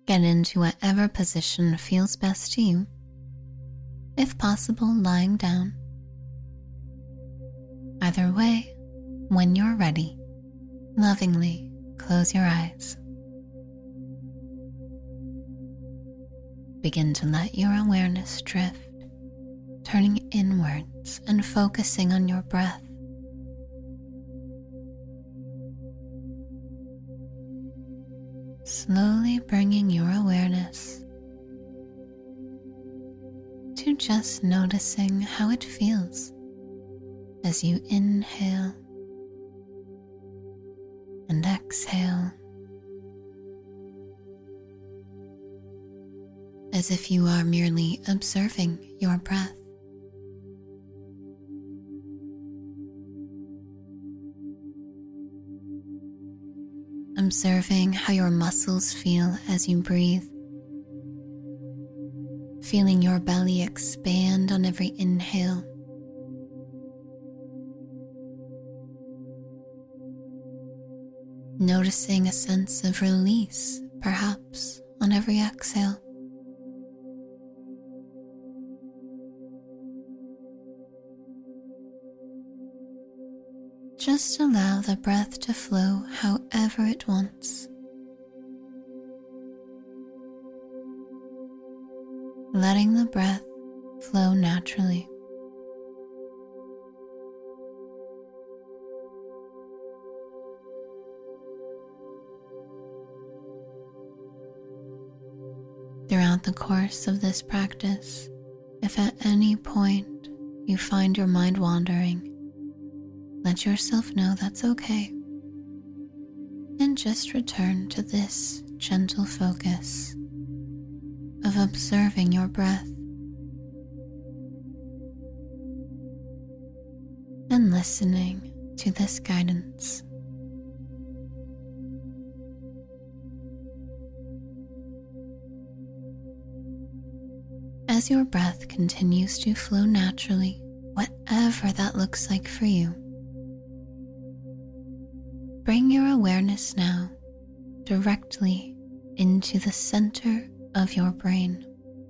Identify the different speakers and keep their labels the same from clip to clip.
Speaker 1: Get into whatever position feels best to you, if possible lying down. Either way, when you're ready, lovingly close your eyes. Begin to let your awareness drift, turning inwards and focusing on your breath. Slowly bringing your awareness to just noticing how it feels as you inhale and exhale, as if you are merely observing your breath. Observing how your muscles feel as you breathe, feeling your belly expand on every inhale, noticing a sense of release, perhaps, on every exhale. Just allow the breath to flow however it wants. Letting the breath flow naturally. Throughout the course of this practice, if at any point you find your mind wandering, let yourself know that's okay, and just return to this gentle focus of observing your breath and listening to this guidance. As your breath continues to flow naturally, whatever that looks like for you, bring your awareness now directly into the center of your brain,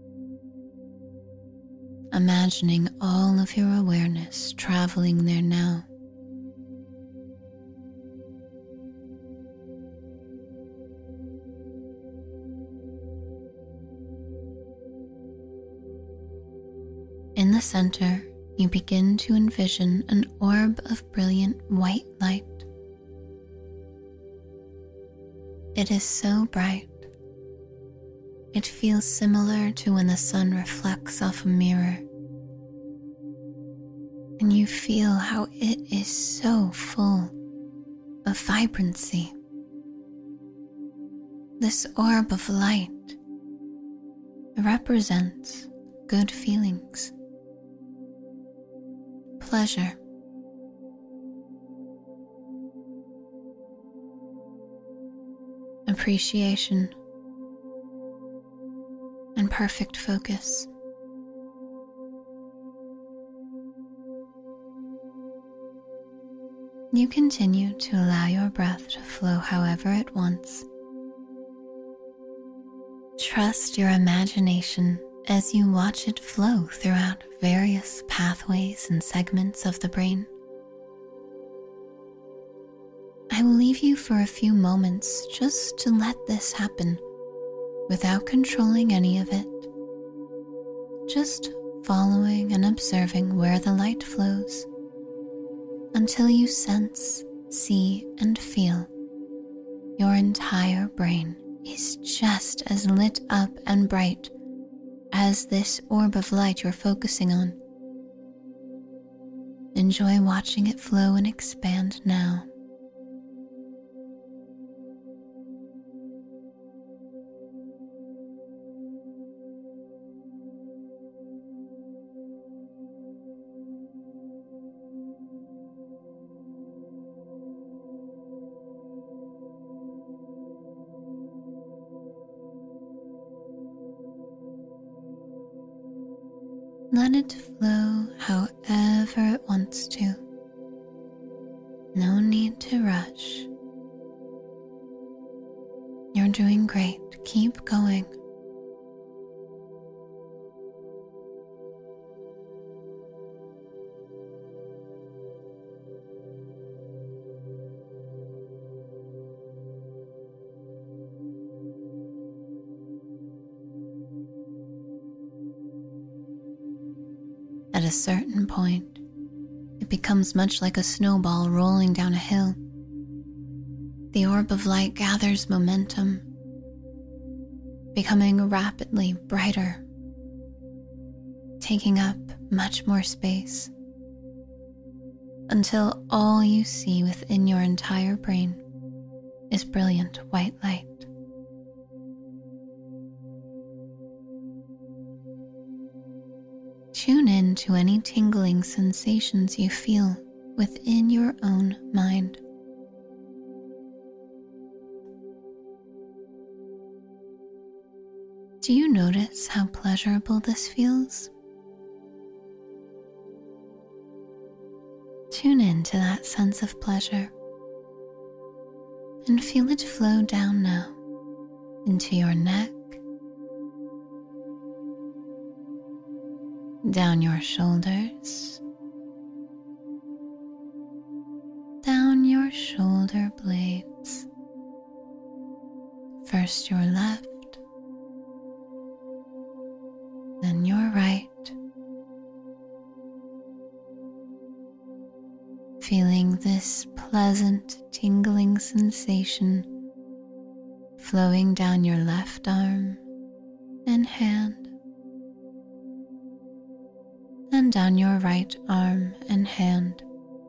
Speaker 1: imagining all of your awareness traveling there now. In the center, you begin to envision an orb of brilliant white light. It is so bright. It feels similar to when the sun reflects off a mirror, and you feel how it is so full of vibrancy. This orb of light represents good feelings, pleasure, appreciation, and perfect focus. You continue to allow your breath to flow however it wants. Trust your imagination as you watch it flow throughout various pathways and segments of the brain. I will leave you for a few moments just to let this happen without controlling any of it, just following and observing where the light flows until you sense, see, and feel your entire brain is just as lit up and bright as this orb of light you're focusing on. Enjoy watching it flow and expand now. Let it flow however it wants to. No need to rush. Your You're doing great. Keep going. At a certain point, it becomes much like a snowball rolling down a hill. The orb of light gathers momentum, becoming rapidly brighter, taking up much more space, until all you see within your entire brain is brilliant white light. Tune in to any tingling sensations you feel within your own mind. Do you notice how pleasurable this feels? Tune in to that sense of pleasure and feel it flow down now into your neck, down your shoulders, down your shoulder blades, first your left, then your right, feeling this pleasant tingling sensation flowing down your left arm and hand, and down your right arm and hand.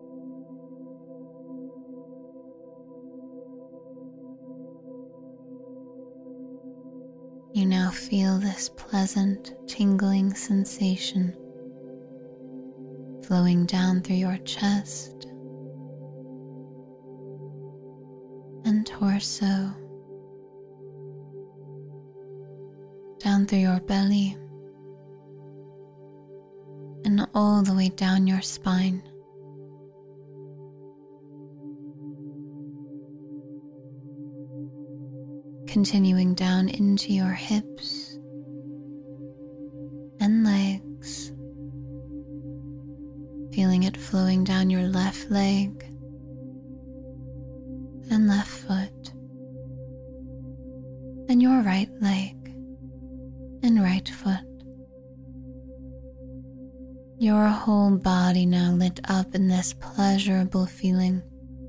Speaker 1: You now feel this pleasant tingling sensation flowing down through your chest and torso, down through your belly, and all the way down your spine. Continuing down into your hips and legs, feeling it flowing down your left leg and left foot, and your right leg and right foot. Your whole body now lit up in this pleasurable feeling.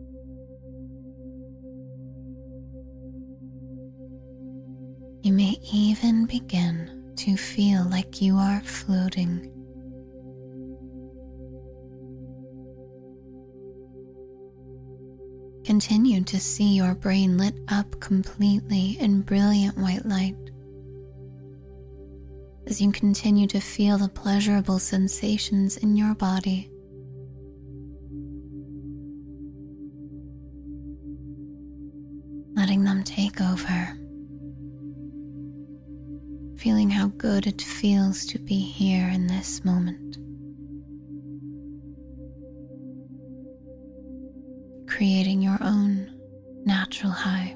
Speaker 1: You may even begin to feel like you are floating. Continue to see your brain lit up completely in brilliant white light as you continue to feel the pleasurable sensations in your body. Letting them take over. Feeling how good it feels to be here in this moment. Creating your own natural high.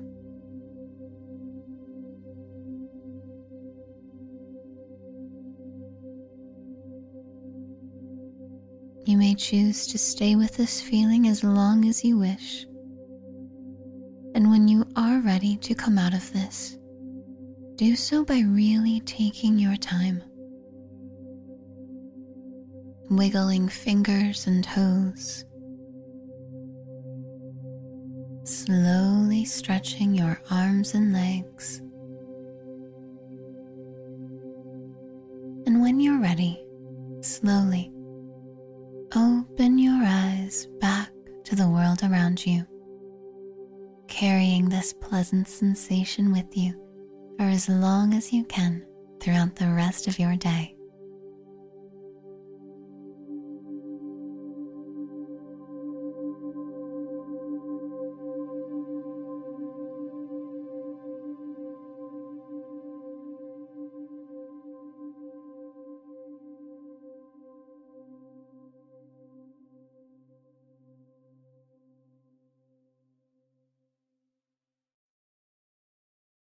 Speaker 1: You may choose to stay with this feeling as long as you wish. And when you are ready to come out of this, do so by really taking your time, wiggling fingers and toes, slowly stretching your arms and legs. And when you're ready, slowly open your eyes back to the world around you, carrying this pleasant sensation with you for as long as you can throughout the rest of your day.